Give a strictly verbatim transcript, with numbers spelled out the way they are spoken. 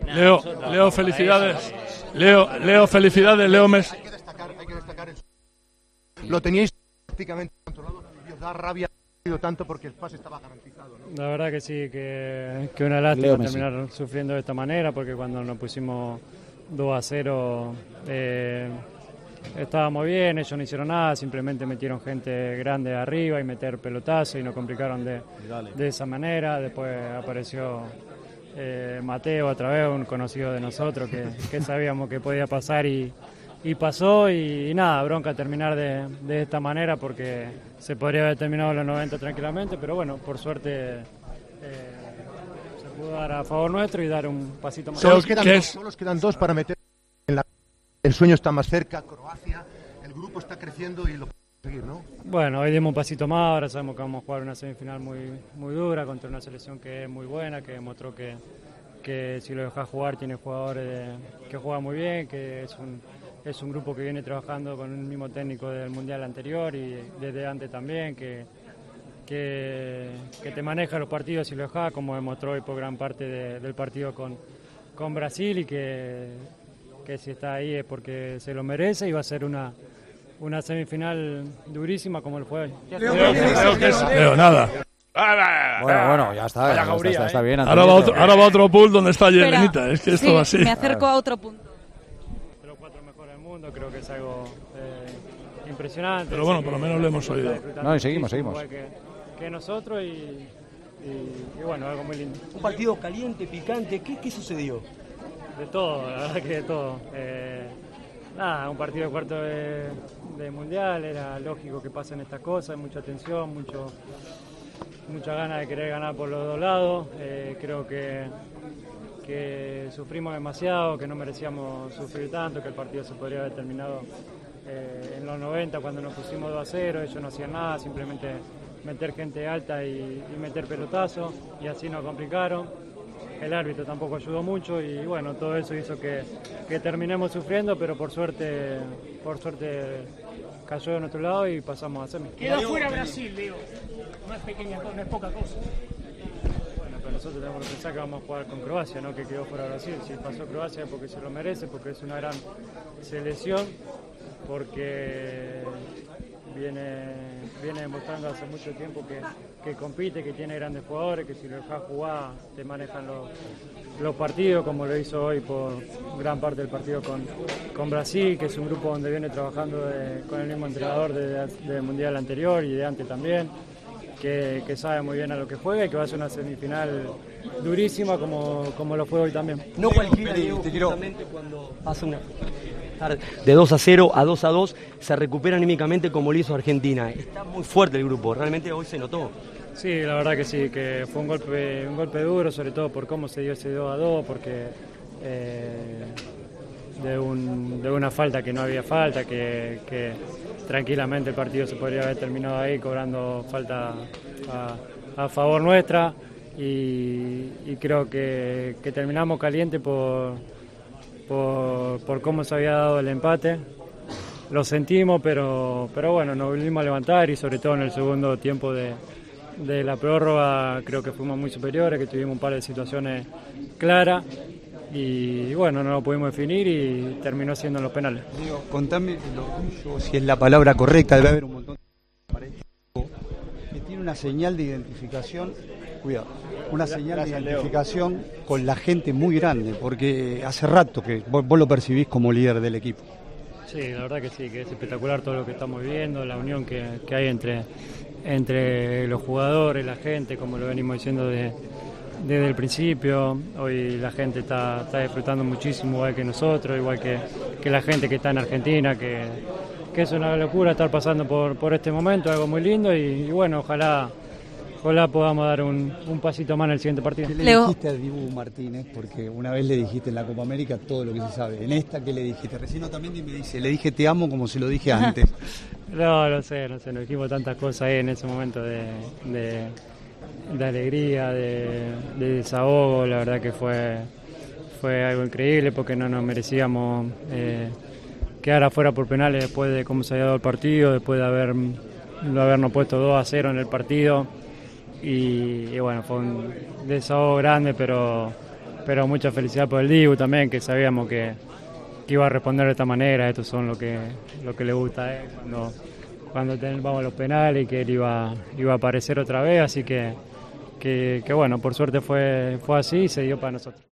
Leo, Leo, felicidades. Leo, Leo, felicidades, Leo Messi. Hay que destacar, hay que destacar el... Lo teníais prácticamente controlado, y os da rabia tanto porque el pase estaba garantizado, ¿no? La verdad que sí, que, que una lástima terminar sufriendo de esta manera, porque cuando nos pusimos dos a cero eh, estábamos bien, ellos no hicieron nada, simplemente metieron gente grande arriba y meter pelotazo y nos complicaron de, de esa manera. Después apareció eh, Mateo otra vez, un conocido de nosotros que, que sabíamos que podía pasar y, y pasó y, y nada, bronca terminar de, de esta manera porque se podría haber terminado los noventa tranquilamente, pero bueno, por suerte eh, se pudo dar a favor nuestro y dar un pasito más. Solo quedan, dos, solo quedan dos para meter en la... El sueño está más cerca, Croacia, el grupo está creciendo y lo podemos seguir, ¿no? Bueno, hoy dimos un pasito más, ahora sabemos que vamos a jugar una semifinal muy, muy dura contra una selección que es muy buena, que demostró que, que si lo dejas jugar tiene jugadores de, que juegan muy bien, que es un, es un grupo que viene trabajando con el mismo técnico del Mundial anterior y desde antes también, que, que, que te maneja los partidos si lo dejas, como demostró hoy por gran parte de, del partido con, con Brasil y que... que si está ahí es porque se lo merece y va a ser una, una semifinal durísima como el fue hoy. Leo, Leo, Leo, Leo, nada. Bueno, bueno, ya está, ya está, está, está bien. Ahora va, otro, ahora va otro pool donde está Yelenita, es que esto sí, va así. Me acerco a otro punto. De los cuatro mejores del mundo, creo que es algo eh, impresionante. Pero bueno, por lo menos lo hemos oído. No, y seguimos, seguimos. Que, que nosotros y, y, y bueno, algo muy lindo. Un partido caliente, picante, ¿qué, qué sucedió? De todo, la verdad que de todo. Eh, nada, un partido de cuarto de, de mundial, era lógico que pasen estas cosas, hay mucha tensión, mucho, mucha ganas de querer ganar por los dos lados. Eh, creo que, que sufrimos demasiado, que no merecíamos sufrir tanto, que el partido se podría haber terminado eh, en los noventa cuando nos pusimos dos a cero, ellos no hacían nada, simplemente meter gente alta y, y meter pelotazo, y así nos complicaron. El árbitro tampoco ayudó mucho y bueno, todo eso hizo que, que terminemos sufriendo, pero por suerte por suerte cayó de nuestro lado y pasamos a semi. Quedó fuera Brasil, Leo. No es pequeña, no es poca cosa. Bueno, pero nosotros tenemos que pensar que vamos a jugar con Croacia, no que quedó fuera Brasil. Si pasó Croacia es porque se lo merece, porque es una gran selección, porque viene, viene demostrando hace mucho tiempo que, que compite, que tiene grandes jugadores, que si lo dejas jugar te manejan los, los partidos, como lo hizo hoy por gran parte del partido con, con Brasil, que es un grupo donde viene trabajando de, con el mismo entrenador del de, de Mundial anterior y de antes también, que, que sabe muy bien a lo que juega y que va a ser una semifinal durísima como, como lo fue hoy también. No cualquiera, Diego, justamente cuando pasa una... de dos a cero a dos a dos se recupera anímicamente como lo hizo Argentina. Está muy fuerte el grupo, realmente hoy se notó. Sí, la verdad que sí, que fue un golpe un golpe duro, sobre todo por cómo se dio ese dos a dos, porque eh, de, un, de una falta que no había falta, que, que tranquilamente el partido se podría haber terminado ahí cobrando falta a, a favor nuestra y, y creo que, que terminamos caliente por Por, por cómo se había dado el empate. Lo sentimos, pero, pero bueno, nos volvimos a levantar y sobre todo en el segundo tiempo de, de la prórroga creo que fuimos muy superiores, que tuvimos un par de situaciones claras y bueno, no lo pudimos definir y terminó siendo en los penales. Digo, contame el orgullo, si es la palabra correcta, debe haber un montón de que tiene una señal de identificación, cuidado, una señal de identificación con la gente muy grande, porque hace rato que vos, vos lo percibís como líder del equipo. Sí, la verdad que sí, que es espectacular todo lo que estamos viviendo, la unión que, que hay entre, entre los jugadores, la gente, como lo venimos diciendo de, desde el principio. Hoy la gente está, está disfrutando muchísimo, igual que nosotros, igual que, que la gente que está en Argentina, que, que es una locura estar pasando por, por este momento, algo muy lindo y, y bueno, ojalá... Ojalá podamos dar un, un pasito más en el siguiente partido. ¿Qué le Leo. dijiste al Dibu Martínez? Porque una vez le dijiste en la Copa América todo lo que se sabe. En esta, ¿qué le dijiste? Recién también me dice, le dije te amo como se lo dije antes. No, no sé, no sé, nos dijimos tantas cosas ahí en ese momento de, de, de alegría, de, de desahogo. La verdad que fue, fue algo increíble porque no nos merecíamos eh, quedar afuera por penales después de cómo se había dado el partido, después de, haber, de habernos puesto dos a cero en el partido. Y, y bueno, fue un desahogo grande, pero, pero mucha felicidad por el Dibu también, que sabíamos que, que iba a responder de esta manera. Estos son lo que, lo que le gusta a él cuando, cuando ten, vamos a los penales, y que él iba, iba a aparecer otra vez, así que, que, que bueno, por suerte fue, fue así y se dio para nosotros.